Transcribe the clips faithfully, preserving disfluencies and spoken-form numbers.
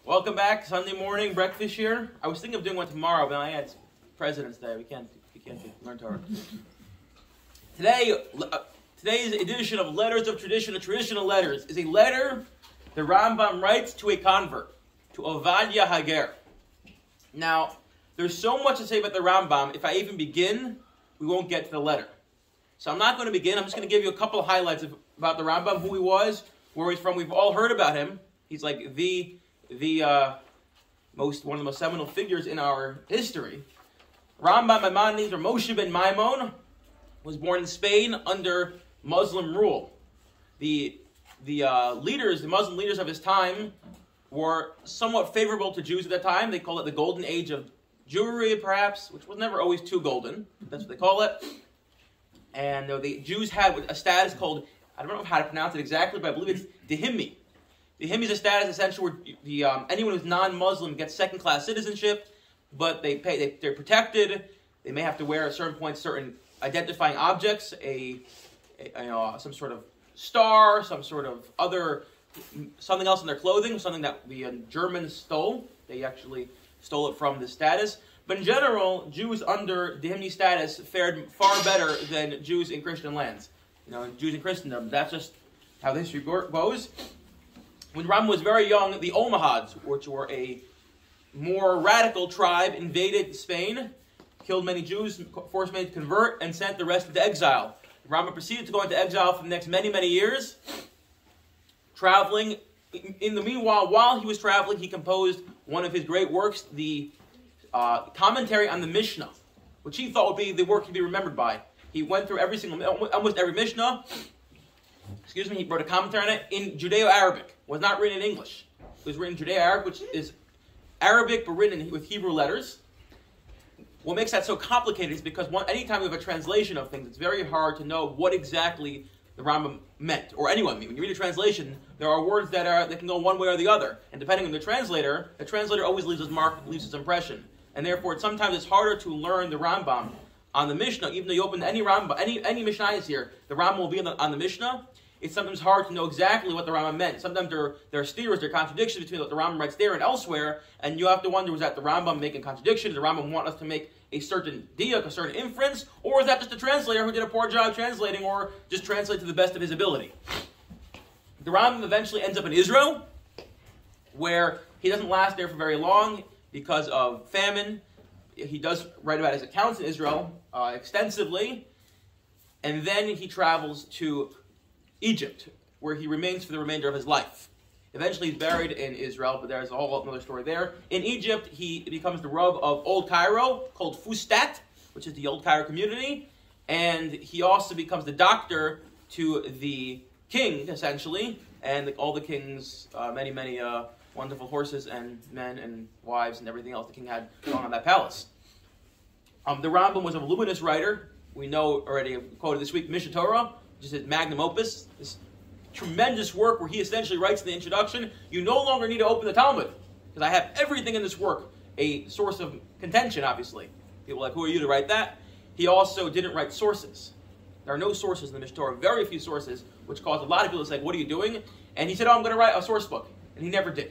Welcome back, Sunday morning breakfast here. I was thinking of doing one tomorrow, but I had President's Day. We can't, we can't learn Torah. Today, uh, today's edition of Letters of Tradition, of Traditional Letters, is a letter the Rambam writes to a convert, to Ovadia Hager. Now, there's so much to say about the Rambam. If I even begin, we won't get to the letter. So I'm not going to begin. I'm just going to give you a couple of highlights of, about the Rambam, who he was, where he's from. We've all heard about him. He's like the the uh, most one of the most seminal figures in our history. Rambam Maimonides, or Moshe ben Maimon, was born in Spain under Muslim rule. The the uh, leaders, the Muslim leaders of his time, were somewhat favorable to Jews at that time. They call it the Golden Age of Jewry, perhaps, which was never always too golden. That's what they call it. And uh, the Jews had a status called, I don't know how to pronounce it exactly, but I believe it's Dehimmi. Dehimmi is a status essentially where the, um, anyone who's non-Muslim gets second-class citizenship, but they pay, they, they're protected. They may have to wear at certain points certain identifying objects, a, a you know, some sort of star, some sort of other, something else in their clothing, something that the uh, Germans stole. They actually stole it from the status. But in general, Jews under Dehimmi status fared far better than Jews in Christian lands. You know, Jews in Christendom, that's just how the history goes. When Rambam was very young, the Almohads, which were a more radical tribe, invaded Spain, killed many Jews, forced many to convert, and sent the rest into exile. Rambam proceeded to go into exile for the next many, many years, traveling. In the meanwhile, while he was traveling, he composed one of his great works, the uh, commentary on the Mishnah, which he thought would be the work he'd be remembered by. He went through every single, almost every Mishnah. Excuse me, he wrote a commentary on it in Judeo-Arabic. It was not written in English. It was written in Judeo-Arabic, which is Arabic but written with Hebrew letters. What makes that so complicated is because one, anytime we have a translation of things, it's very hard to know what exactly the Rambam meant, or anyone meant. When you read a translation, there are words that are that can go one way or the other, and depending on the translator, the translator always leaves his mark, leaves his impression, and therefore sometimes it's harder to learn the Rambam on the Mishnah. Even though you open any Rambam, any any Mishnah is here, the Rambam will be on the, on the Mishnah. It's sometimes hard to know exactly what the Rambam meant. Sometimes there, there are steers, there are contradictions between what the Rambam writes there and elsewhere, and you have to wonder, was that the Rambam making contradictions? Did the Rambam want us to make a certain diak, a certain inference, or is that just a translator who did a poor job translating, or just translate to the best of his ability? The Rambam eventually ends up in Israel, where he doesn't last there for very long because of famine. He does write about his accounts in Israel uh, extensively, and then he travels to Egypt, where he remains for the remainder of his life. Eventually he's buried in Israel, but there's a whole other story there. In Egypt, he becomes the Rav of Old Cairo, called Fustat, which is the Old Cairo community, and he also becomes the doctor to the king, essentially, and the, all the king's uh, many, many uh, wonderful horses and men and wives and everything else the king had going on that palace. Um, the Rambam was a voluminous writer. We know already, quoted this week, Mishnah Torah, which is his magnum opus, this tremendous work where he essentially writes in the introduction, you no longer need to open the Talmud, because I have everything in this work, a source of contention, obviously. People are like, who are you to write that? He also didn't write sources. There are no sources in the Mishnah Torah, very few sources, which caused a lot of people to say, what are you doing? And he said, oh, I'm going to write a source book. And he never did.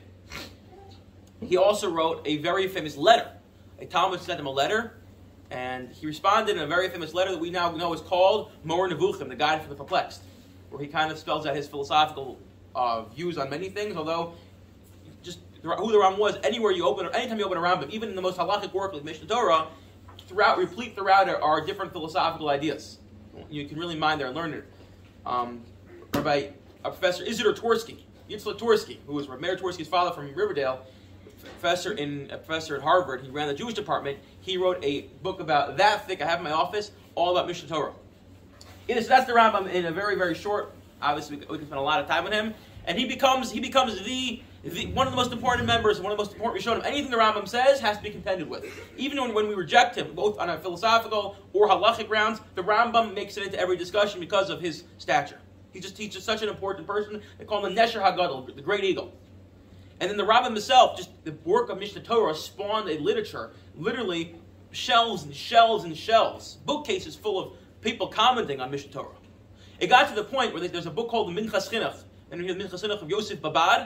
He also wrote a very famous letter. A Talmud sent him a letter, and he responded in a very famous letter that we now know is called Mor Nevuchim, the Guide for the Perplexed, where he kind of spells out his philosophical uh, views on many things, although just who the Rambam was, anywhere you open, anytime you open a Rambam, even in the most halachic work like Mishnah Torah, throughout, replete throughout it are different philosophical ideas. You can really mind there and learn it. Um, Rabbi, uh, Professor Isidor Tversky, Yitzhak Tversky, who was Meir Tversky's father from Riverdale, professor in a professor at Harvard, he ran the Jewish department. He wrote a book about that thick, I have in my office, all about Mishnah Torah. It is, that's the Rambam in a very, very short, obviously we, we can spend a lot of time on him, and he becomes he becomes the, the one of the most important members, one of the most important Rishonim. Anything the Rambam says has to be contended with. Even when, when we reject him, both on a philosophical or halachic grounds, the Rambam makes it into every discussion because of his stature. He just teaches such an important person. They call him the Nesher HaGadol, the great eagle. And then the Rambam himself, just the work of Mishnah Torah spawned a literature, literally shelves and shelves and shelves, bookcases full of people commenting on Mishnah Torah. It got to the point where there's a book called the Minchas Chinuch, and you hear the Minchas Chinuch of Yosef Babad.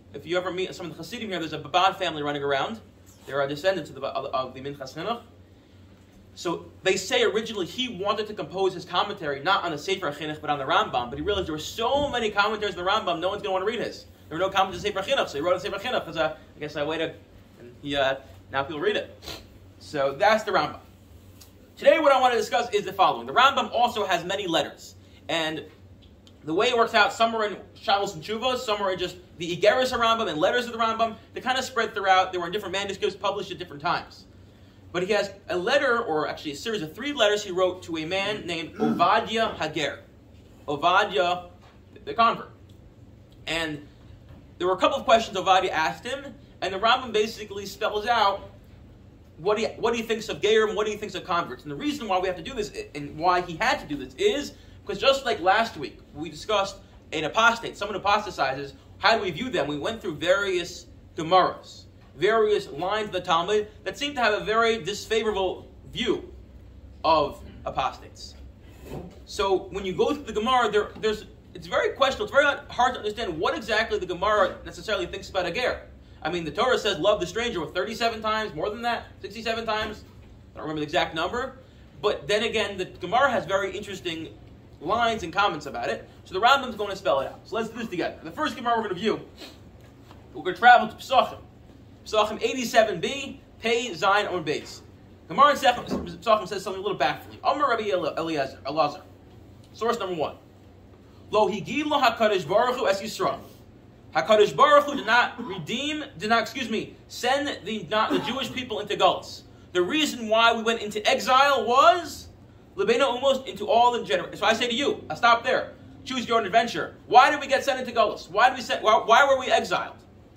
if you ever meet some of the Hasidim here, there's a Babad family running around. There are descendants of the, of, of the Minchas Chinuch. So they say originally he wanted to compose his commentary not on the Sefer Chinuch but on the Rambam, but he realized there were so many commentaries in the Rambam, no one's going to want to read his. There were no commentaries in Sefer Chinuch, so he wrote a Sefer Chinuch as a, I guess, a way to, and he, uh, now people read it. So that's the Rambam. Today what I want to discuss is the following. The Rambam also has many letters, and the way it works out, some are in Shalos and Tshuvos, some are in just the Igeris of Rambam and letters of the Rambam. They kind of spread throughout. They were in different manuscripts published at different times. But he has a letter, or actually a series of three letters he wrote to a man named Ovadia Hager. Ovadia, the convert. And there were a couple of questions Ovadia asked him, and the Rambam basically spells out what he, what he thinks of Gerim, what he thinks of converts. And the reason why we have to do this, and why he had to do this, is because just like last week, we discussed an apostate, someone who apostatizes, how do we view them? We went through various Gemaras, various lines of the Talmud that seem to have a very disfavorable view of apostates. So when you go through the Gemara, there, there's it's very questionable. It's very hard to understand what exactly the Gemara necessarily thinks about a ger. I mean, the Torah says love the stranger with thirty-seven times, more than that, sixty-seven times. I don't remember the exact number. But then again, the Gemara has very interesting lines and comments about it. So the Rambam's going to spell it out. So let's do this together. The first Gemara we're going to view, we're going to travel to Pesachim. Pesachim eighty-seven b, Pei Zayin on base. Gemara in Pesachim says something a little baffling. Amar Rabbi Eliezer, Elazar. Source number one. Lo higilo HaKadosh Baruch Hu es Yisrael. HaKadosh Baruch Hu did not redeem, did not, excuse me, send the, not, the Jewish people into Galus. The reason why we went into exile was Lebeina almost into all the generations. So I say to you, I stop there. Choose your own adventure. Why did we get sent into Galus? Why did we sent, why, why were we exiled?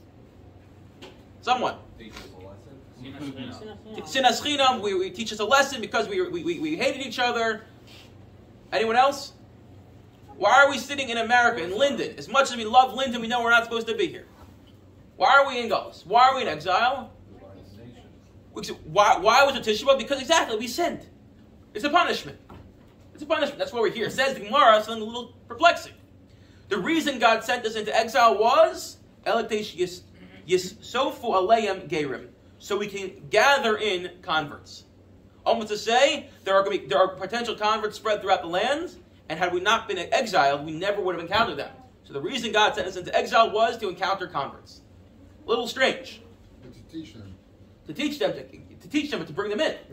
Someone. Sinas Chinam, we, we teach us a lesson because we, we, we, we hated each other. Anyone else? Why are we sitting in America, in Linden? As much as we love Linden, we know we're not supposed to be here. Why are we in Galus? Why are we in exile? Why, why was it Tisha B'Av? Because exactly, we sinned. It's a punishment. It's a punishment. That's why we're here. It says the Gemara, something a little perplexing. The reason God sent us into exile was Yis Sofu Aleim Gerim, so we can gather in converts. Almost to say, there are, going to be, there are potential converts spread throughout the land, and had we not been exiled, we never would have encountered them. So the reason God sent us into exile was to encounter converts. A little strange. But to teach them. To teach them, to, to teach them, and to bring them in.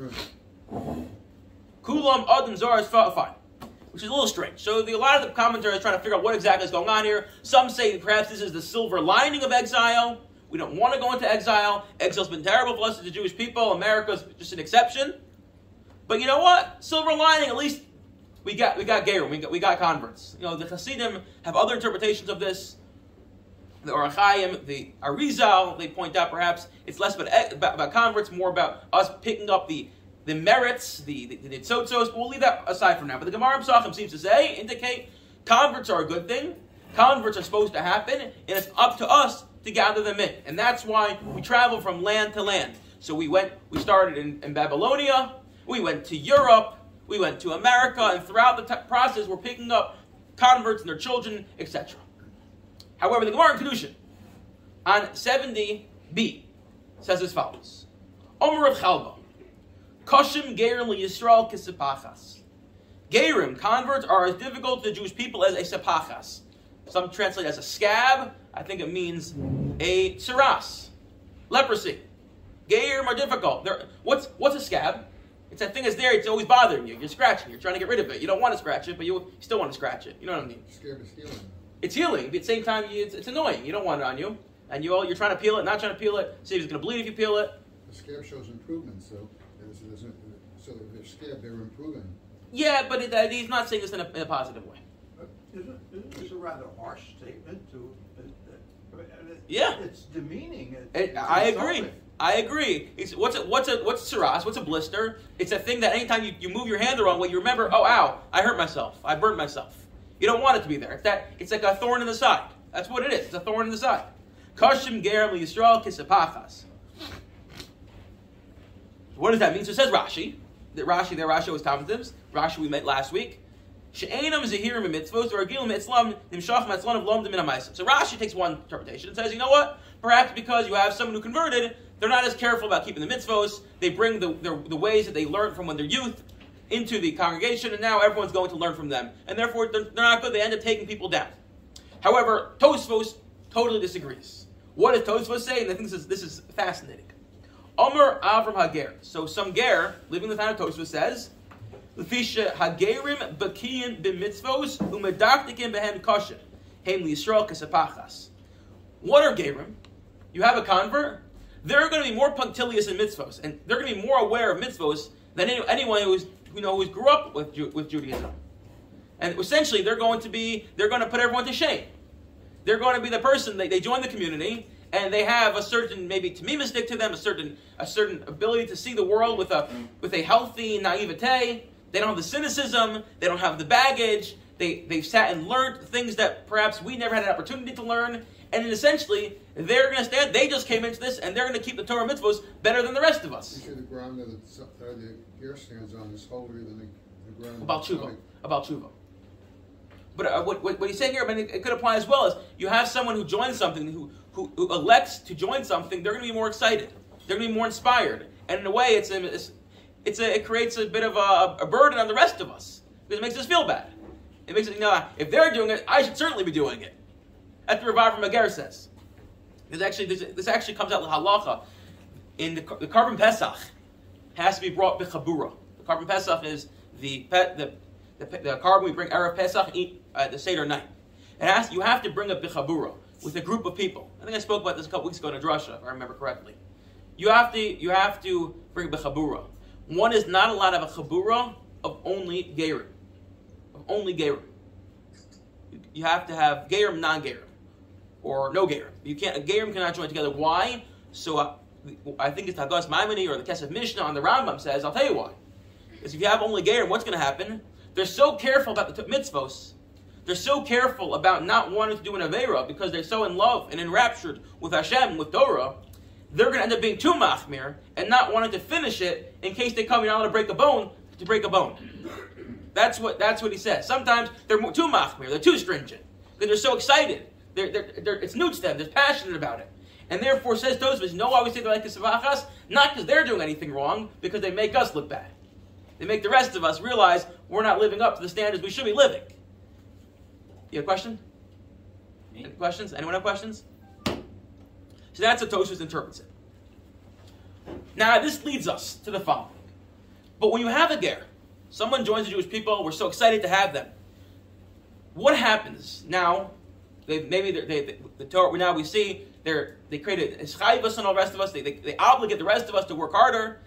Kulam Adam Zar is fine. Which is a little strange. So the, a lot of the commentators are trying to figure out what exactly is going on here. Some say perhaps this is the silver lining of exile. We don't want to go into exile. Exile's been terrible for us as the Jewish people. America's just an exception. But you know what? Silver lining, at least we got we got Gerim, we got we got converts. You know, the Hasidim have other interpretations of this. The Or HaChaim, the Arizal, they point out perhaps it's less about, about, about converts, more about us picking up the the merits, the the, the nitzotzos, but we'll leave that aside for now. But the Gemara in Pesachim seems to say, indicate, converts are a good thing. Converts are supposed to happen, and it's up to us to gather them in. And that's why we travel from land to land. So we went, we started in, in Babylonia, we went to Europe, we went to America, and throughout the t- process, we're picking up converts and their children, et cetera. However, the Gemara in Kedushin, on seventy b, says as follows. Omer of Chalba, Koshim Gerim Yisrael Kisepachas. Gerim, converts, are as difficult to the Jewish people as a sepachas. Some translate as a scab. I think it means a tsaras, leprosy. Gerim are difficult. They're, what's what's a scab? It's that thing that's there, it's always bothering you. You're scratching, you're trying to get rid of it. You don't want to scratch it, but you, you still want to scratch it. You know what I mean? Scab is healing. It's healing, but at the same time, you, it's, it's annoying. You don't want it on you. And you all, you're trying to peel it, not trying to peel it. See if it's going to bleed if you peel it. The scab shows improvement, so there's, there's a, so if they're scab, they're improving. Yeah, but it, uh, he's not saying this in a, in a positive way. Uh, isn't, isn't this a rather harsh statement to... Uh, uh, it, yeah. It's demeaning. It, It, it's I agree. insulting. I agree. It's, what's a what's a what's a tsaras? What's a blister? It's a thing that anytime you, you move your hand the wrong way, you remember, oh, ow, I hurt myself. I burnt myself. You don't want it to be there. It's that. It's like a thorn in the side. That's what it is. It's a thorn in the side. Kashim gerim Yisrael kisepachas. What does that mean? So it says Rashi. That Rashi, there Rashi was commentaries. Rashi we met last week. She'enam zehirim b'mitzvos or gilim mitzlam nimshach matzlanav lomdim min ha'ma'asim. So Rashi takes one interpretation and says, you know what? Perhaps because you have someone who converted, they're not as careful about keeping the mitzvos. They bring the, the, the ways that they learned from when they're youth into the congregation, and now everyone's going to learn from them. And therefore, they're, they're not good. They end up taking people down. However, Tosfos totally disagrees. What does Tosfos say? And I think this is, this is fascinating. Omer Avram Hager. So some ger, living in the time of Tosfos, says, Lefisha Hagerim Bakiyin b'mitzvos umedaktikim behem kosher. Heim liyisrael kesapachas. What are gerim? You have a convert. They're going to be more punctilious in mitzvos, and they're going to be more aware of mitzvos than any, anyone who's who know who's grew up with Ju- with Judaism. And essentially, they're going to be they're going to put everyone to shame. They're going to be the person they, they join the community, and they have a certain maybe tamimistic to them, a certain a certain ability to see the world with a with a healthy naivete. They don't have the cynicism. They don't have the baggage. They they've sat and learned things that perhaps we never had an opportunity to learn. And then essentially, they're going to stand. They just came into this, and they're going to keep the Torah mitzvos better than the rest of us. You say the ground that the, uh, the gear stands on is holier than the, the ground. About tshuva. About tshuva. But uh, what, what, what he's saying here, I mean, it, it could apply as well as you have someone who joins something, who, who, who elects to join something, they're going to be more excited. They're going to be more inspired. And in a way, it's a, it's, it's a, it creates a bit of a, a burden on the rest of us. Because it makes us feel bad. It makes it, you know, if they're doing it, I should certainly be doing it. That's what Rav Mager says. This actually, this, this actually comes out with halacha. In the, the Karban Pesach has to be brought b'chabura. The Karban Pesach is the the the, the carbon we bring erev Pesach and eat uh, the Seder night. It has you have to bring a b'chabura with a group of people. I think I spoke about this a couple weeks ago in a drasha, if I remember correctly. You have to you have to bring b'chabura. One is not allowed to have a chabura of only gerim, of only gerim. You have to have gerim, non-gerim. Or no gerim. You can't. A gerim cannot join together. Why? So uh, I think it's Hagas Maimoni or the Kesef Mishnah on the Rambam says. I'll tell you why. Because if you have only gerim, what's going to happen? They're so careful about the mitzvos. They're so careful about not wanting to do an avera because they're so in love and enraptured with Hashem, with Torah. They're going to end up being too machmir and not wanting to finish it in case they come. You're not allowed to break a bone to break a bone. That's what. That's what he says. Sometimes they're too machmir. They're too stringent because they're so excited. They're, they're, they're, it's new to them. They're passionate about it. And therefore, says Tosfos, you know why we say they're like the Savachas? Not because they're doing anything wrong, because they make us look bad. They make the rest of us realize we're not living up to the standards we should be living. You have a question? Any questions? Anyone have questions? So that's how Tosfos interprets it. Now, this leads us to the following. But when you have a ger, someone joins the Jewish people, we're so excited to have them. What happens now? They, maybe they, they, the Torah, now we see they're, they created eschayvus and all the rest of us. They, they, they obligate the rest of us to work harder.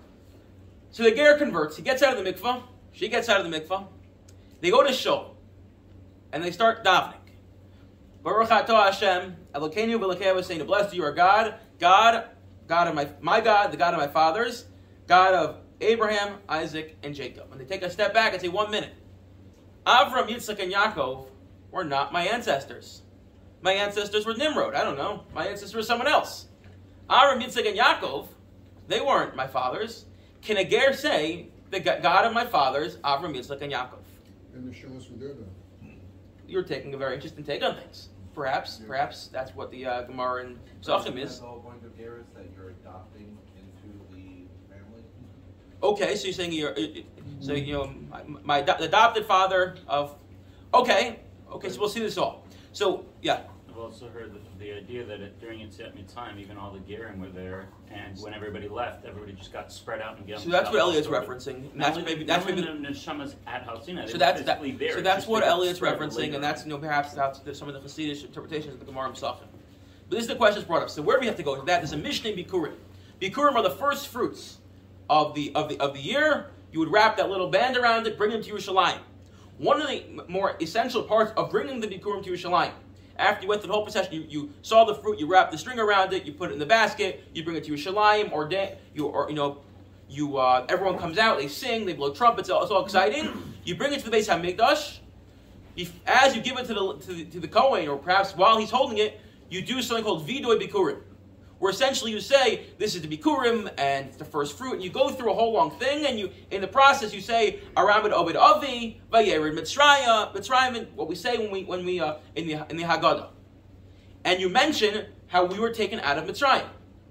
So the ger converts. He gets out of the mikvah. She gets out of the mikvah. They go to shul. And they start davening. Baruch atah Hashem, Elokeinu v'Elokei Avosseinu. Blessed you are God, God, God of my, my God, the God of my fathers, God of Abraham, Isaac, and Jacob. And they take a step back and say, one minute. Avram, Yitzchak, and Yaakov were not my ancestors. My ancestors were Nimrod. I don't know. My ancestors were someone else. Avram, Yitzchak, and Yaakov, they weren't my fathers. Can a ger say, the God of my fathers, Avram, Yitzchak, and Yaakov? And the Shilus were there, though. You're taking a very interesting take on things. Perhaps, yeah. perhaps that's what the uh, Gemara in Psachim is. The whole point of ger is that you're adopting into the family. Okay, so you're saying you're, so you know, my, my adopted father of, okay. Okay, so we'll see this all. So, yeah. I've also heard the, the idea that it, during Yetziat Mitzrayim, even all the Gerim were there, and when everybody left, everybody just got spread out and got. So that's what Elliot's referencing. And that's only, maybe that's maybe the neshamas at Har Sinai. So that's that, there. So that's what Elliot's referencing, and that's you know perhaps that's some of the Hasidic interpretations of the Gemara Psachim. But this is the question that's brought up. So where do we have to go to that? There's a Mishnah in Bikurim. Bikurim are the first fruits of the of the of the year. You would wrap that little band around it, bring them to Yerushalayim. One of the more essential parts of bringing the Bikurim to Yerushalayim, after you went through the whole procession, you, you saw the fruit, you wrap the string around it, you put it in the basket, you bring it to Yerushalayim, or da- you or you know, you uh, everyone comes out, they sing, they blow trumpets, it's all, it's all exciting. You bring it to the Beis HaMikdash. As you give it to the to the, to the Kohen, or perhaps while he's holding it, you do something called Vidoy Bikurim. where essentially you say, this is the Bikurim, and it's the first fruit, and you go through a whole long thing, and you, in the process, you say, Aramid Ovid Avi, Vayerid Mitzrayim, Mitzrayim, what we say when we, when we, uh, in the, in the Haggadah. And you mention how we were taken out of Mitzrayim.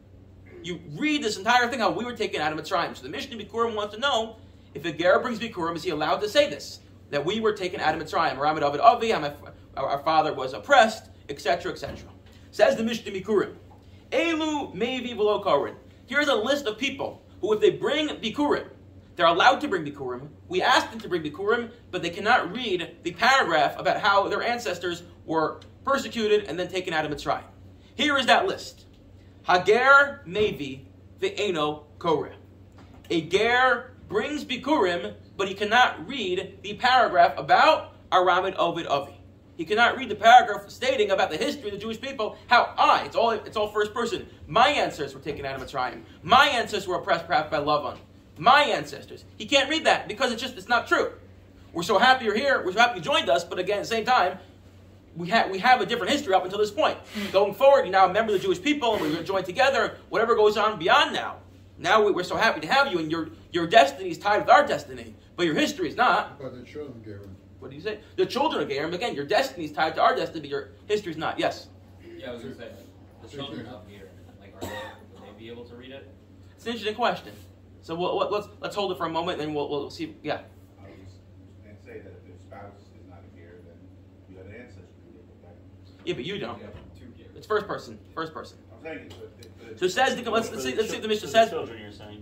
You read this entire thing, how we were taken out of Mitzrayim. So the Mishnah Bikurim wants to know, if a Ger brings Bikurim, is he allowed to say this? That we were taken out of Mitzrayim. Aramid Ovid Avi, our, our father was oppressed, et cetera, et cetera. Says the Mishnah Bikurim, Elu Mevi V'lo Korin. Here's a list of people who, if they bring Bikurim, they're allowed to bring Bikurim. We ask them to bring Bikurim, but they cannot read the paragraph about how their ancestors were persecuted and then taken out of Mitzrayim. Here is that list. Hager Mevi Ve'eno Koreh. A Ger brings Bikurim, but he cannot read the paragraph about Aramid Ovid Avi. He cannot read the paragraph stating about the history of the Jewish people, how I, it's all it's all first person, my ancestors were taken out of Mitzrayim. My ancestors were oppressed perhaps by Lavan. My ancestors. He can't read that because it's just, it's not true. We're so happy you're here, we're so happy you joined us, but again, at the same time, we, ha- we have a different history up until this point. Going forward, you're now a member of the Jewish people, and we're going to join together, whatever goes on beyond now. Now we, we're so happy to have you, and your, your destiny is tied with our destiny, but your history is not. But the children gave him. What do you say? The children of Gerim, again, your destiny is tied to our destiny, but your history is not. Yes? Yeah, I was going to say, the children up here, like, are they, will they be able to read it? It's an interesting question. So we'll, we'll, let's let's hold it for a moment, and then we'll we'll see. Yeah. I was going to say that if their spouse is not here, then you have an ancestor to give it back. Yeah, but you don't. Yeah, two gears. It's first person. First person. I'm saying it's but the, So it says the, let's let's see let's see what the Mishnah says. Children, you're saying.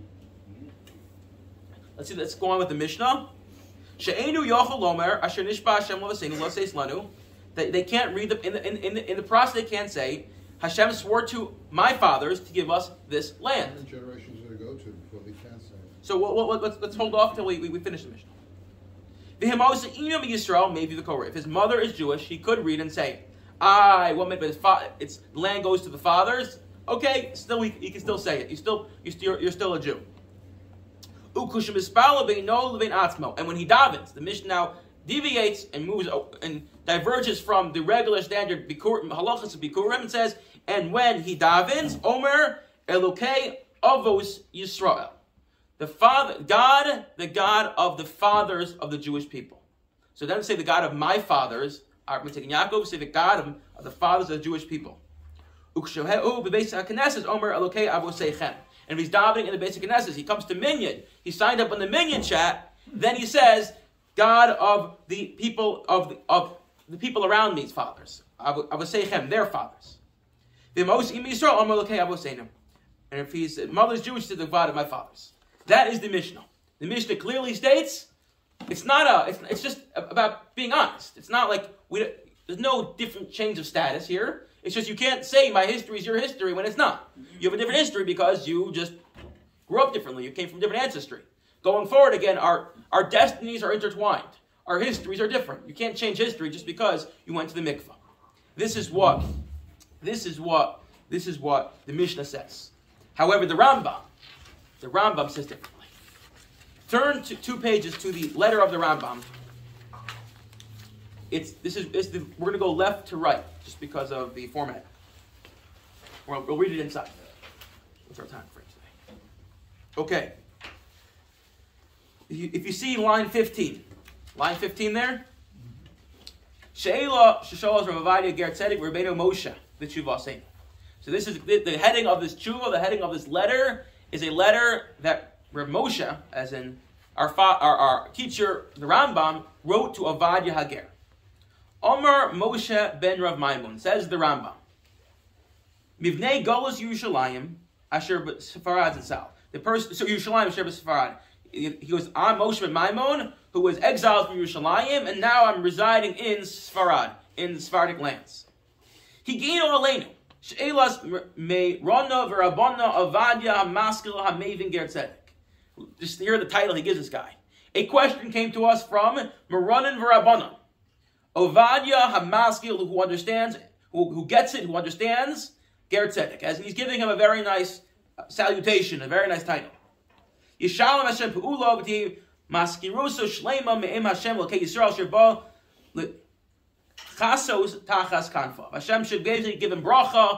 Let's see. Let's go on with the Mishnah. She'enu yochel lomer asher nishba Hashem l'vaseinu lo seis lanu. They they can't read the in the in, in the in the process. They can't say Hashem swore to my fathers to give us this How land. many generations do they go to before they can say it? So what, what, let's let's hold off till we we, we finish the Mishnah. V'himosa'inu Yisrael maybe the Korah. If his mother is Jewish, he could read and say, "I what meant, but his fa- it's the land goes to the fathers." Okay, still he, he can still say it. You still you still you're still a Jew. And when he davens, the Mishnah now deviates and moves and diverges from the regular standard halachas of Bikurim and says, and when he davens, Omer Elokei Avos Yisrael, the Father, God, the God of the fathers of the Jewish people. So it doesn't say the God of my fathers. I'm taking Yaakov, say the God of, of the fathers of the Jewish people. Omer Elokei Avosechem. And if he's davening in the basic Knesset, he comes to Minyan. He signed up on the Minyan chat. Then he says, "God of the people of the, of the people around me's fathers, Avosechem, their fathers." And if his mother's Jewish, he says, "The God of my fathers." That is the Mishnah. The Mishnah clearly states it's not a. It's, it's just about being honest. It's not like we. There's no different change of status here. It's just you can't say my history is your history when it's not. You have a different history because you just grew up differently. You came from different ancestry. Going forward, again, our, our destinies are intertwined. Our histories are different. You can't change history just because you went to the mikvah. This is what, this is what, this is what the Mishnah says. However, the Rambam, the Rambam says differently. Turn to two pages to the letter of the Rambam. It's this is it's the, we're going to go left to right just because of the format. We'll, we'll read it inside. What's our time frame today? Okay. If you, if you see line fifteen, line fifteen there. Sheila Shesholas Rav Avadia Ger Tzedek Rabbeinu Moshe the Tshuva saying. So this is the, the heading of this tshuva. The heading of this letter is a letter that Rav Moshe, as in our fa- our, our teacher, the Rambam, wrote to Avadia Hager. Omar Moshe ben Rav Maimun, says the Rambam. Mivnei Golus Yerushalayim Asher Sefarad Zatzal. The person, so Yerushalayim Asher Sefarad. He goes, I'm Moshe ben Maimon, who was exiled from Yerushalayim, and now I'm residing in Sfarad, in the Sephardic lands. Higino Aleinu She'elas me Rona v'Rabona Avadia HaMaskil HaMevin Ger Tzedek. Just hear the title he gives this guy. A question came to us from Meronin v'Rabona. Ovadia Hamaskil, who understands, who, who gets it, who understands, Ger Tzedek. As he's giving him a very nice salutation, a very nice title. Yishalom Hashem Pe'ulo V'ti Maskiruso Shlema Me'im Hashem L'kei Yisrael Shirba Chasos Tachas Kanfa. Hashem should basically give him bracha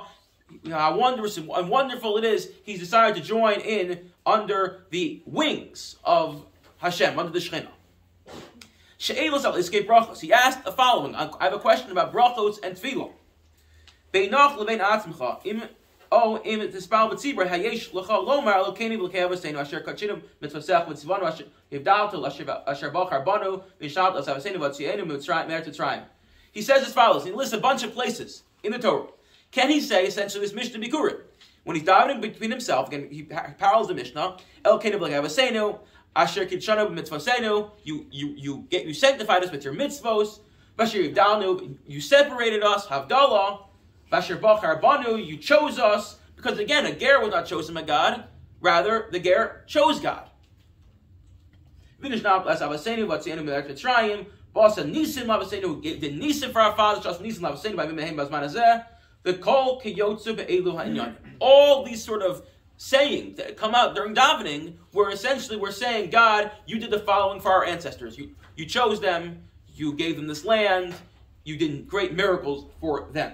you know, how wondrous and wonderful it is, he's decided to join in under the wings of Hashem, under the Shekhinah. She'elos al iskei brachos. He asked the following. I have a question about brachos and tefillah. Beinach levein atzmecha. Im o im tispal b'tzibra hayesh lecha lomar lokeni v'lekei avosenu asher kachinu mitzvasech v'tzivanu asher yivdaltu asher bachar banu v'shat as avosenu v'tzienu mitzrayim mer titzrayim. He says as follows. He lists a bunch of places in the Torah. Can he say essentially this Mishnah Bikurim? When he's diving between himself, again, he parallels the Mishnah. El keni v'lekei avosenu. Asher kitshanu b'mitzvosenu, you you you get you sanctified us with your mitzvos. Vasher yivdalnu, you separated us. Havdalah. Vasher bachar banu, you chose us. Because again, a ger was not chosen by God. Rather, the ger chose God. V'nishnab las avasenu v'tzienu b'eretz Mitzrayim. Basa nisim lavasenu, did nisim for our fathers. Just nisim lavasenu by mimehem bazman hazeh. The kol kiyotzu be'elu ha'inyan. All these sort of saying that come out during davening, where essentially we're saying, God, you did the following for our ancestors. You you chose them, you gave them this land, you did great miracles for them.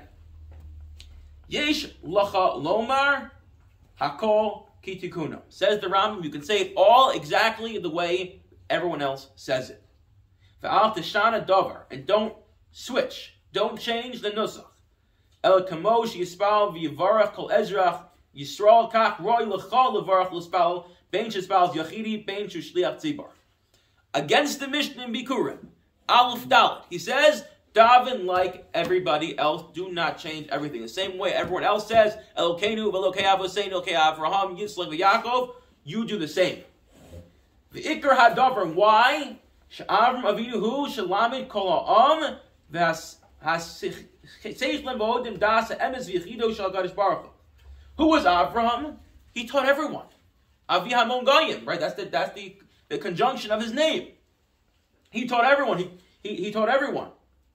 Yesh lacha lomar hakol kitikuna. Says the Rambam, you can say it all exactly the way everyone else says it. V'al tishana davar, and don't switch, don't change the nusach. El kamosh yispal v'yivarach kol ezrach. Yisrael kach roy lechal levarach l'spal ben shespal yachidi ben shliach tzibor. Against the Mishnah in Bikurim, Aleph Dalet, he says, daven like everybody else. Do not change everything. The same way everyone else says, Elokeinu v'Elokei Avosenu Elokei Avraham Yitzchak v'Yaakov, you do the same. The Ikar Hadavar, why? She'Avram Avinu hu shelamid kol ha'am v'has hasich lemodim das ha'emes v'yichido shel HaKadosh Baruch Hu. Who was Avraham? He taught everyone. Avi Hamon Goyim, right? That's the that's the, the conjunction of his name. He taught everyone. He he, he taught everyone.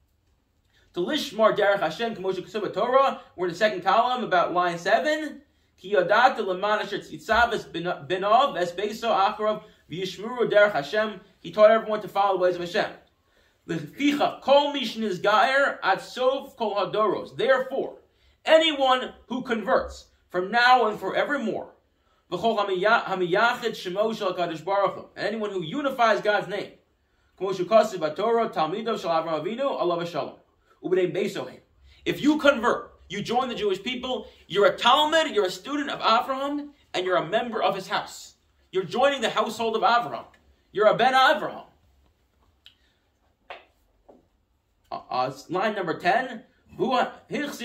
To lishmar derech Hashem k'moshe k'suba Torah. We're in the second column, about line seven. Ki yodat leman asher tzitzav benov es beiso acharav v'yishmuru derech Hashem. He taught everyone to follow the ways of Hashem. L'ficha kol mishin is gair ad sov kol hadoros. Therefore, anyone who converts from now and forevermore, and anyone who unifies God's name, if you convert, you join the Jewish people, you're a Talmud, you're a student of Avraham, and you're a member of his house. You're joining the household of Avraham. You're a Ben Avraham. Uh, uh, line number ten. Against the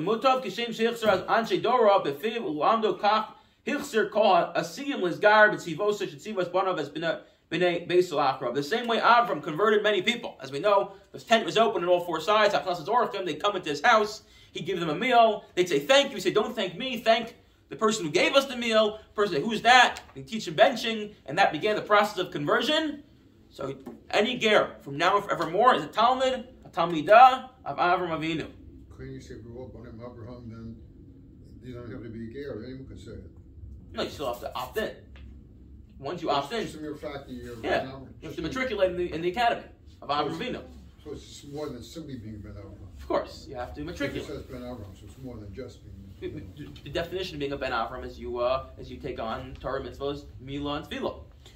same way Avram converted many people. As we know, his tent was open on all four sides. They come into his house. He gives them a meal. They'd say, thank you. He said, don't thank me. Thank the person who gave us the meal. The person said, who's that? They teach him benching. And that began the process of conversion. So any ger from now and forevermore is a Talmud, a Talmidah of Avram Avinu. Couldn't you say if we all born in Abraham, then you don't have to be a ger, anyone can say it. No, you still have to opt in. Once you opt in, Just a mere fact that you're yeah, now, you have to matriculate in the, in the academy of Avram Avinu. So it's just more than simply being Ben Abraham. Of course, you have to It matriculate. says Ben Abraham, so it's more than just being Ben Abraham. The definition of being a Ben Avram is you uh, as you take on Torah mitzvahs, Milah and Tefillah.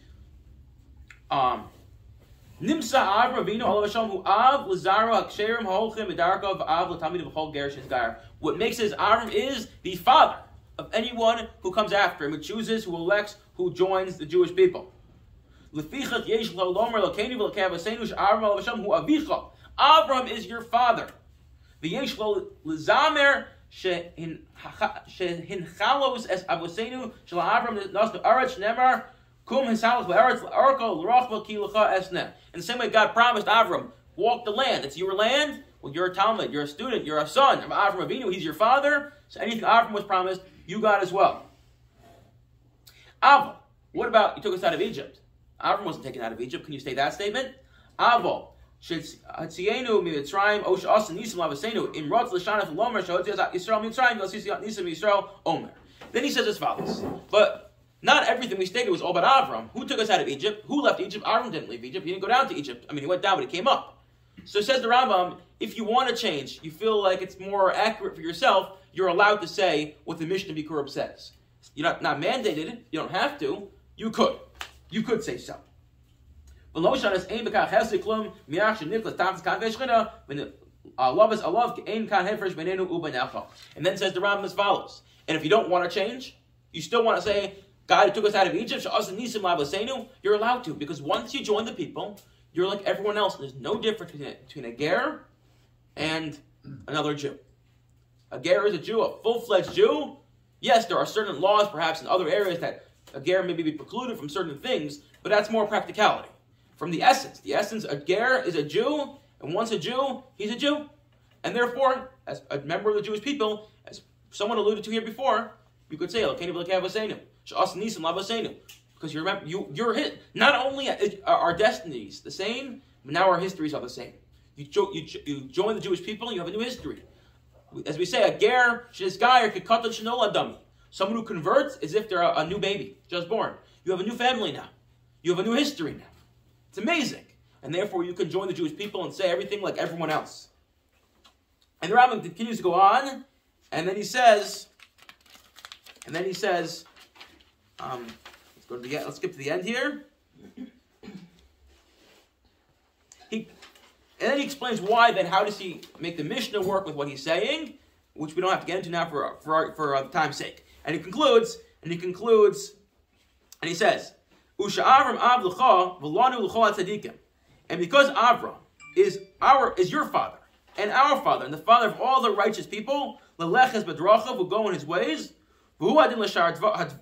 Um, Nimsa Avram Avinu Olav Hashem Hu Av Lazaro Haksherim Haolchim Medarkov Av Latamid V'Chol Gerish Gair. What makes his Avram is the father of anyone who comes after him, who chooses, who elects, who joins the Jewish people. Lefichat Yesh Lomer Lokeni V'Lekei Avosenu She'Avram Olav Hashem Hu Avicha. Avram is your father. V'yesh Lo Lezamer Shehin Chalos Es Avosenu Shel Avram Nas Aretz Nemar. In the same way God promised Avram, walk the land. It's your land. Well, you're a Talmud. You're a student. You're a son of Avram Avinu. He's your father. So anything Avram was promised, you got as well. Ava, what about, you took us out of Egypt. Avram wasn't taken out of Egypt. Can you state that statement? Ava, Shetzienu Mitzrayim Osh Asen Nisim Lavasenu Imrotz L'Shanef Lomer Shehotziyaz Yisrael Mitzrayim Nisim Yisrael Omer. Then he says as follows, but not everything we stated was all about Avram. Who took us out of Egypt? Who left Egypt? Avram didn't leave Egypt. He didn't go down to Egypt. I mean, he went down, but he came up. So says the Rambam, if you want to change, you feel like it's more accurate for yourself, you're allowed to say what the Mishnah Bikurim says. You're not, not mandated, you don't have to, you could. You could say so. And then says the Rambam as follows. And if you don't want to change, you still want to say, God who took us out of Egypt, you're allowed to, because once you join the people, you're like everyone else. There's no difference between a, between a ger and another Jew. A ger is a Jew, a full-fledged Jew. Yes, there are certain laws, perhaps in other areas, that a ger may be precluded from certain things, but that's more practicality. From the essence, the essence, a ger is a Jew, and once a Jew, he's a Jew. And therefore, as a member of the Jewish people, as someone alluded to here before, you could say, because you remember, you, you're hit. Not only are our destinies the same, but now our histories are the same. You, jo- you, you join the Jewish people, you have a new history. As we say, a ger, shizgayer, kekatan shenola dami. Someone who converts as if they're a, a new baby, just born. You have a new family now. You have a new history now. It's amazing. And therefore you can join the Jewish people and say everything like everyone else. And the Rambam continues to go on, and then he says, and then he says, um, let's go to the let's skip to the end here. He and then he explains why. Then how does he make the Mishnah work with what he's saying, which we don't have to get into now for for for uh, time's sake. And he concludes, and he concludes, and he says, "Usha Avram av l'cha v'lanu l'cha tzadikim," and because Avram is our is your father and our father and the father of all the righteous people, l'leches b'drachav, will go in his ways. You do not need a change.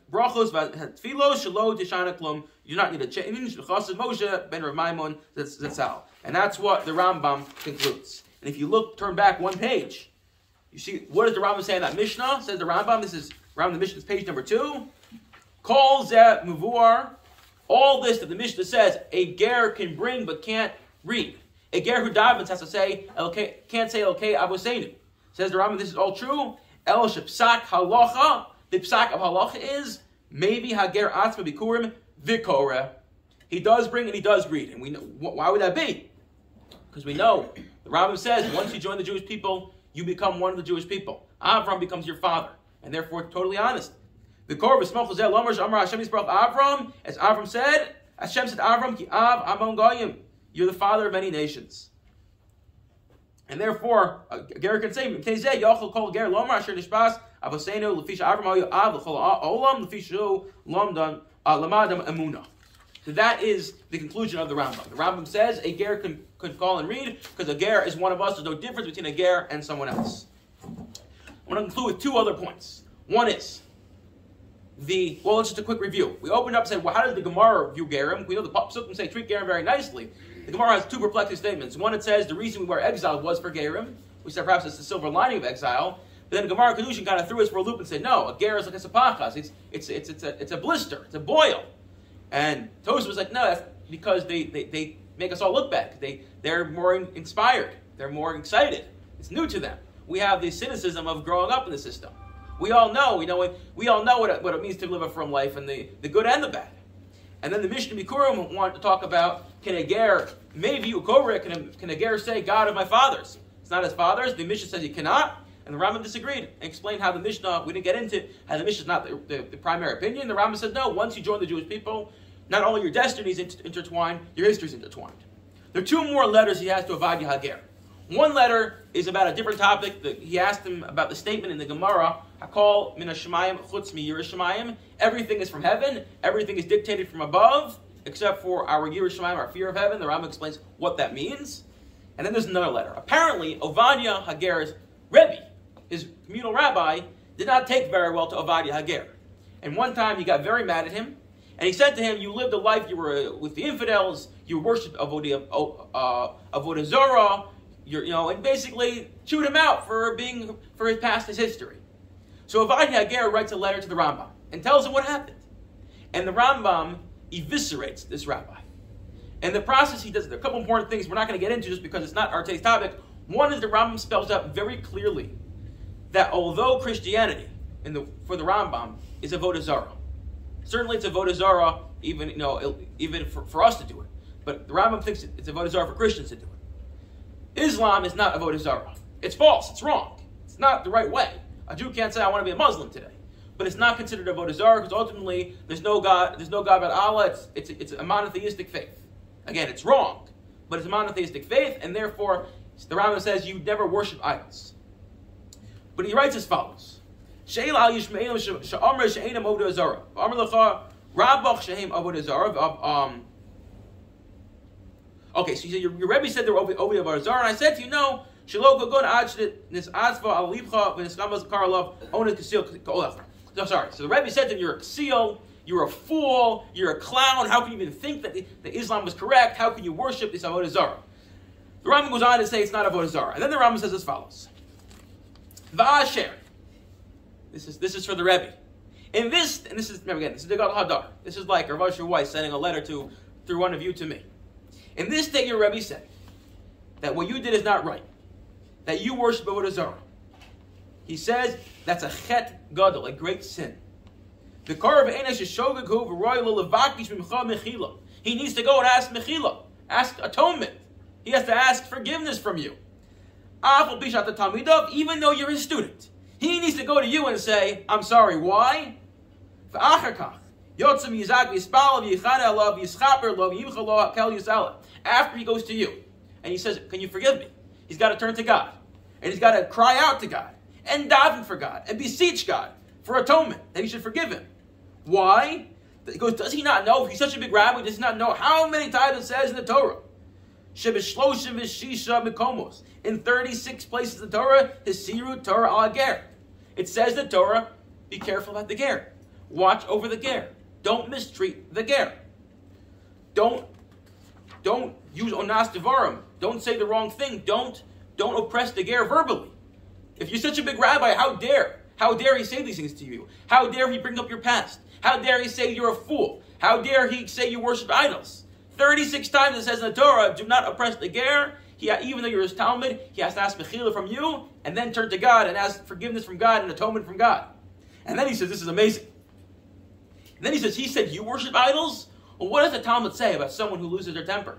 Moshe ben Rav Maimon Zatzal, and that's what the Rambam concludes. And if you look, turn back one page, you see what does the Rambam say in that Mishnah? Says the Rambam. This is Rambam. The Mishnah's page number two. Kol zeh muvuar. All this that the Mishnah says a ger can bring but can't read. A ger who davens has to say can't say okay avosenu. Says the Rambam. This is all true. El shepsak halacha. The psak of halacha is maybe hager atzma bikurim vikore. He does bring and he does read, and we know why would that be? Because we know the Rambam says once you join the Jewish people, you become one of the Jewish people. Avram becomes your father, and therefore totally honest. Vikor v'smoch zeh lomer shamar Hashem yisbarach Avram, as Avram said, Hashem said Avram ki av amon goyim. You're the father of many nations. And therefore, a ger can say, "Kezeh yochel kol ger lomer asher nishbas avosenu lefish Avram hayu av l'chol olam lefishu lamdan lamadam emuna." So that is the conclusion of the Rambam. The Rambam says a ger can, can call and read because a ger is one of us. There's no difference between a ger and someone else. I want to conclude with two other points. One is the well. It's just a quick review. We opened up and said, "Well, how does the Gemara view gerim?" We know the Psukim say treat gerim very nicely. The Gemara has two perplexing statements. One, it says the reason we were exiled was for gerim. We said perhaps it's the silver lining of exile. But then Gemara Kedushin kind of threw us for a loop and said, "No, a ger is like a sapachas. It's it's it's it's a it's a blister. It's a boil." And Tosfos was like, "No, that's because they, they, they make us all look bad. They they're more inspired. They're more excited. It's new to them. We have the cynicism of growing up in the system. We all know we know it, we all know what it, what it means to live a frum life, and the, the good and the bad." And then the Mishnah Bikurim wanted to talk about, can a ger, maybe you kore, can a, can a ger say, God of my fathers? It's not his fathers. The Mishnah says he cannot. And the Rambam disagreed and explained how the Mishnah, we didn't get into how the Mishnah is not the, the, the primary opinion. The Rambam said, no, once you join the Jewish people, not only your destiny is inter- intertwined, your history is intertwined. There are two more letters he has to Avadia Hager. One letter is about a different topic. The, he asked him about the statement in the Gemara, Hakol min hashemayim chutz mi Yerushalayim. Everything is from heaven. Everything is dictated from above, except for our Yerushalayim, our fear of heaven. The Rambam explains what that means. And then there's another letter. Apparently, Ovadia Hager's Rebbe, his communal rabbi, did not take very well to Ovadia Hager. And one time he got very mad at him, and he said to him, you lived a life, you were with the infidels, you worshipped Avodah, uh, Avodah Zorah, You're, you know, and basically chewed him out for being for his past his history. So Ovadia Hager writes a letter to the Rambam and tells him what happened. And the Rambam eviscerates this rabbi. And the process he does, there are a couple important things we're not going to get into just because it's not our today's topic. One is the Rambam spells out very clearly that although Christianity in the for the Rambam is Avodah Zarah, certainly it's Avodah Zarah even you know even for, for us to do it, but the Rambam thinks it's Avodah Zarah for Christians to do it. Islam is not avodah zarah. It's false. It's wrong. It's not the right way. A Jew can't say, I want to be a Muslim today. But it's not considered avodah zarah because ultimately there's no God, there's no God but Allah. It's, it's, it's a monotheistic faith. Again, it's wrong, but it's a monotheistic faith, and therefore the Rambam says you never worship idols. But he writes as follows. She'el al yishme'elim she'amr she'enam avodah zarah. Amr lecha rabach she'hem avodah zarah. Um, okay, so you said, your, your Rebbe said they were avodah zarah, and I said to you, no, shelo gogon ad nis atzva al libcha v'nischamas karalav onet kasil kolach. No, sorry. So the Rebbe said to him, you're a kasil, you're a fool, you're a clown. How can you even think that, that Islam was correct? How can you worship this avodah zarah? The Rambam goes on to say it's not avodah zarah, and then the Rambam says as follows: Va'asher. This is this is for the Rebbe. In this, and this is remember again, this is the Gadol Hadar. This is like Rav Asher Weiss sending a letter to through one of you to me. In this day, your Rebbe said that what you did is not right. That you worship avodah zarah. He says that's a chet gadol, a great sin. The Karav Enesh is shogeghu v'roy levakish mimcha mechila. He needs to go and ask mechila, ask atonement. He has to ask forgiveness from you. Afal bishat talmidav, even though you're his student, he needs to go to you and say, "I'm sorry." Why? V'achar yotzim yizak v'yispal v'yichana alav v'yischaper lo v'yimcha lo kel yisala. After he goes to you and he says, "Can you forgive me?" He's got to turn to God and he's got to cry out to God and daven for God and beseech God for atonement that he should forgive him. Why? He goes, does he not know? If he's such a big rabbi, does he not know how many times it says in the Torah? In thirty-six places in the Torah, Hisiru Torah al Ger. It says in the Torah, be careful about the Ger. Watch over the Ger. Don't mistreat the Ger. Don't, don't use onas devarim. Don't say the wrong thing. Don't, don't oppress the Ger verbally. If you're such a big rabbi, how dare? How dare he say these things to you? How dare he bring up your past? How dare he say you're a fool? How dare he say you worship idols? thirty-six times it says in the Torah, do not oppress the ger. He, even though you're his Talmud, he has to ask mechila from you, and then turn to God and ask forgiveness from God and atonement from God. And then he says, this is amazing. And then he says, he said, you worship idols? Well, what does the Talmud say about someone who loses their temper?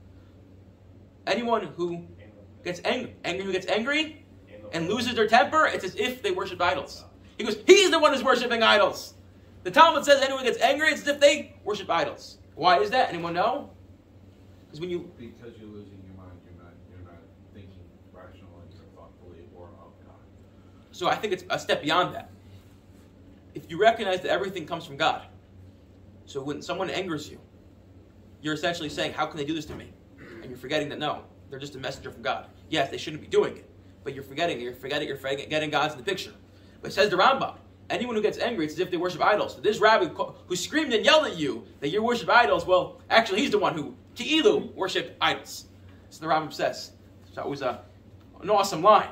Anyone who gets angry, angry who gets angry and loses their temper, it's as if they worship idols. He goes, he's the one who's worshiping idols. The Talmud says anyone who gets angry, it's as if they worship idols. Why is that? Anyone know? Because when you because you're losing your mind, you're not you're not thinking rationally or thoughtfully or of God. So I think it's a step beyond that. If you recognize that everything comes from God, so when someone angers you, you're essentially saying, how can they do this to me? And you're forgetting that no, they're just a messenger from God. Yes, they shouldn't be doing it, but you're forgetting, you're forgetting, you're forgetting God's in the picture. But it says the Rambam, anyone who gets angry, it's as if they worship idols. So this rabbi who screamed and yelled at you that you worship idols, well, actually he's the one who, Ki'ilu, worshipped idols. So the Rambam says. So it was a, an awesome line.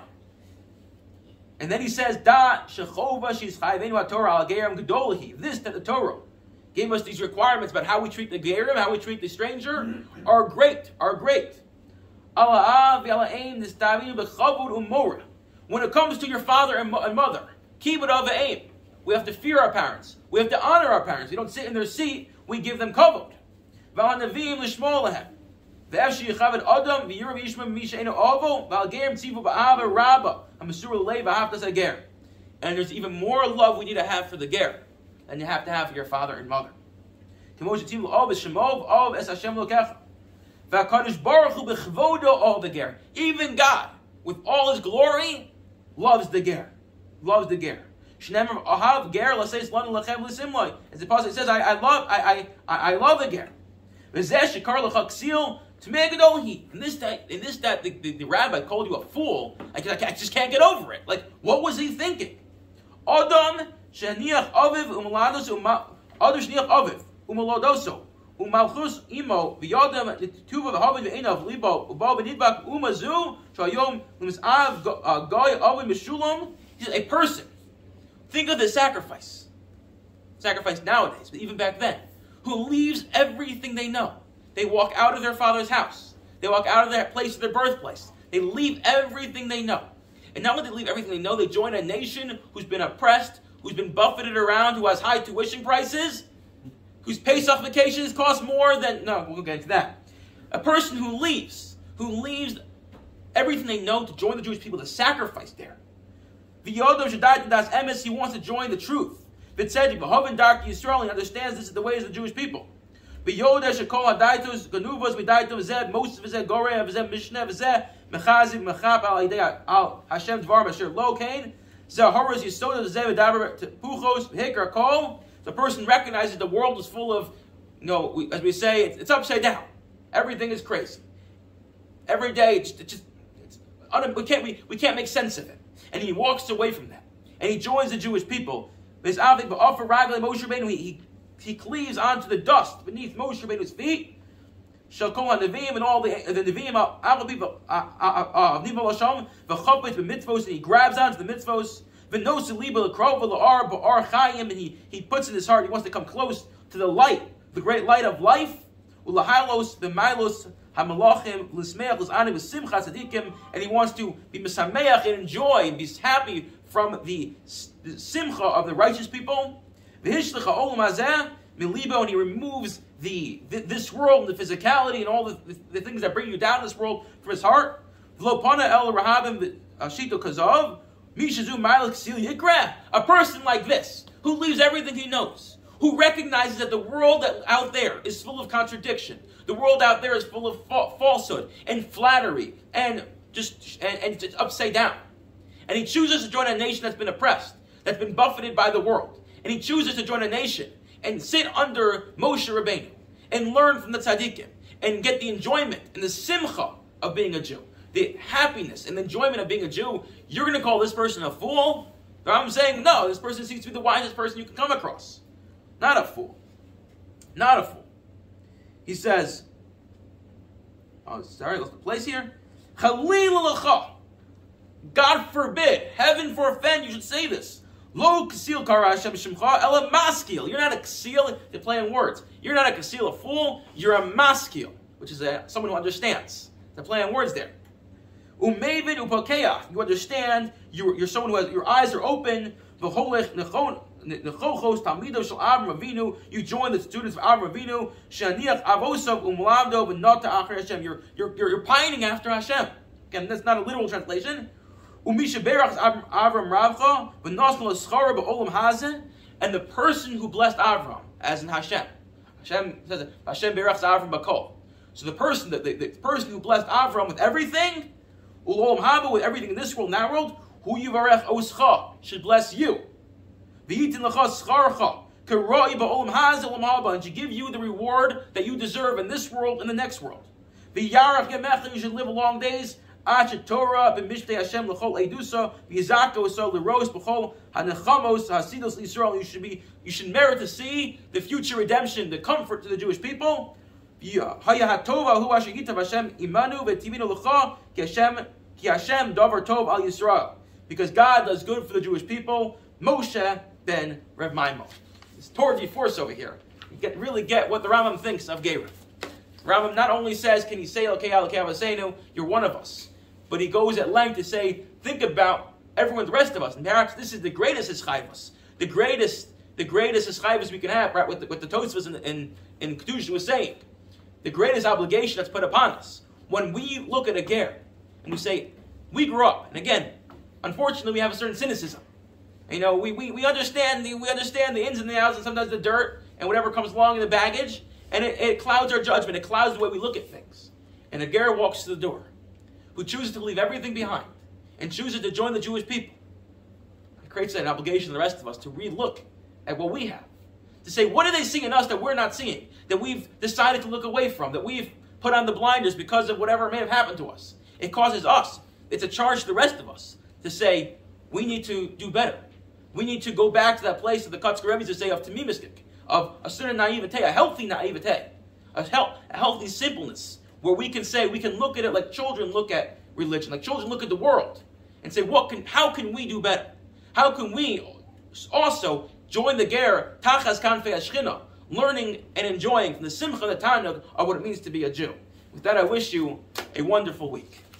And then he says, Da shechova she's chayvenu Torah al gerim gedolihi. This, that the Torah gave us these requirements about how we treat the gerim, how we treat the stranger, are great, are great. Allah v'ala'im nistavinu b'chavud umorah. When it comes to your father and mother, keep it of aim. We have to fear our parents. We have to honor our parents. We don't sit in their seat. We give them kavod. V'hanavim l'shmo lehem. V'esh yichavad adam v'yirav yishma misheinu ovo v'algerim tzivu ba'ava rabba ha'masur l'lei v'haftas ha'ger. And there's even more love we need to have for the ger than you have to have for your father and mother. K'mo shetiv l'ov v'shemov ov es Hashem lokecha. V'hakadosh baruch hu b'chvodo ov the ger. Even God, with all His glory, loves the ger. Loves the ger. Shneimar ahav ger l'seis lanu lechem l'simloi. As the pasuk says, I, I love, I, I, I love the ger. V'zeh shekar l'chaksil t'mei gadolhi. In this that, in this that the, the, the rabbi called you a fool. I, I, I just can't get over it. Like, what was he thinking? Adam sheniach aviv umalados umma Adam sheniach aviv umaladoso umalchus imo v'yadam tuva v'havid v'einav libo uba v'nidbak umazu shayom l'misav goy aviv mishulam. He's a person. Think of the sacrifice. Sacrifice nowadays, but even back then. Who leaves everything they know. They walk out of their father's house. They walk out of their place, their birthplace. They leave everything they know. And not only they leave everything they know, they join a nation who's been oppressed, who's been buffeted around, who has high tuition prices, whose Pesach vacations cost more than... No, we'll get into that. A person who leaves, who leaves everything they know to join the Jewish people to sacrifice there. V'yodo shadayt das emes, he wants to join the truth. V'tzedek v'hoven dark Yisrael, he understands this is the ways of the Jewish people. V'yoda shekol hadaytos ganuvos v'daytos v'zeh most v'zeh goreh v'zeh mishneh v'zeh mechaziv mechap al idei al Hashem dvar masher lo kain zeh horos yisoda v'zeh v'daber puchos v'hikar kol. The person recognizes the world is full of, you know, we, as we say, it's, it's upside down. Everything is crazy. Every day, it's, it's just it's, we can't we, we can't make sense of it. And he walks away from that, and he joins the Jewish people. He, he, he cleaves onto the dust beneath Moshe Rabbeinu's feet. Shalkol HaNeviim and all the the Nevi'im, all the people of Nival Hashem, v'chopet b'mitzvos, and he grabs onto the mitzvos. V'nosi liba l'krov v'la'ar ba'ar chayim, and he he puts in his heart, he wants to come close to the light, the great light of life. U'lahalos v'mailos hamalachim l'smeach l's'ani v'simcha tzadikim, and he wants to be misameach and enjoy and be happy from the, the simcha of the righteous people. V'hishlecha olam hazeh milibo, and he removes the, the this world and the physicality and all the, the, the things that bring you down in this world from his heart. V'lo pana el rahabim shito kazav mishazu ma'al ksil yikra. A person like this, who leaves everything he knows, who recognizes that the world that out there is full of contradiction, the world out there is full of fa- falsehood and flattery and just and, and just upside down, and he chooses to join a nation that's been oppressed, that's been buffeted by the world, and he chooses to join a nation and sit under Moshe Rabbeinu and learn from the tzaddikim and get the enjoyment and the simcha of being a Jew, the happiness and the enjoyment of being a Jew. You're going to call this person a fool? I'm saying no. This person seems to be the wisest person you can come across. Not a fool. Not a fool. He says, oh, sorry, lost the place here. Chalil l'cha. God forbid, heaven forfend, you should say this. Lo ksil kara Hashem shemcha ela maskil. You're not a ksil, they're playing words. You're not a ksil, a fool, you're a maskil, which is a, someone who understands. They're playing words there. Umevid upakeach. You understand, you're, you're someone who has, your eyes are open. V'holech nechon. You join the students of Avraham Avinu. You're, you're, you're, you're pining after Hashem. Again, that's not a literal translation. And the person who blessed Avram, as in Hashem, Hashem says Hashem berachs Avram bakol. So the person, the, the, the person who blessed Avram with everything, with everything in this world, in that world, who yivarech oscha, should bless you. And to give you the reward that you deserve in this world and the next world. You should live long days. You should be, you should merit to see the future redemption, the comfort to the Jewish people. Because God does good for the Jewish people. Moshe ben Reb Maimon. It's Torah force over here. You get really get what the Rambam thinks of Gerif. Rambam not only says, can you say Elokei Elokei Avosseinu, you're one of us, but he goes at length to say, think about everyone, the rest of us, and perhaps this is the greatest Eschayvus, the greatest, the greatest Eschayvus we can have, right? With the, with the Tosfos in in, in Kedusha was saying, the greatest obligation that's put upon us when we look at a ger and we say, we grew up, and again, unfortunately, we have a certain cynicism. You know, we, we, we understand the we understand the ins and the outs and sometimes the dirt and whatever comes along in the baggage, and it, it clouds our judgment, it clouds the way we look at things. And a ger walks to the door, who chooses to leave everything behind and chooses to join the Jewish people. It creates an obligation to the rest of us to re-look at what we have. To say, what do they see in us that we're not seeing? That we've decided to look away from, that we've put on the blinders because of whatever may have happened to us. It causes us, it's a charge to the rest of us, to say, we need to do better. We need to go back to that place of the Kotzker Rebbe to say of Tamimistik, of a certain naivete, a healthy naivete, a, health, a healthy simpleness, where we can say, we can look at it like children look at religion, like children look at the world, and say, what can, how can we do better? How can we also join the ger, Tachas Kanfei Ashchina, learning and enjoying from the Simcha, the Tanug, of what it means to be a Jew? With that, I wish you a wonderful week.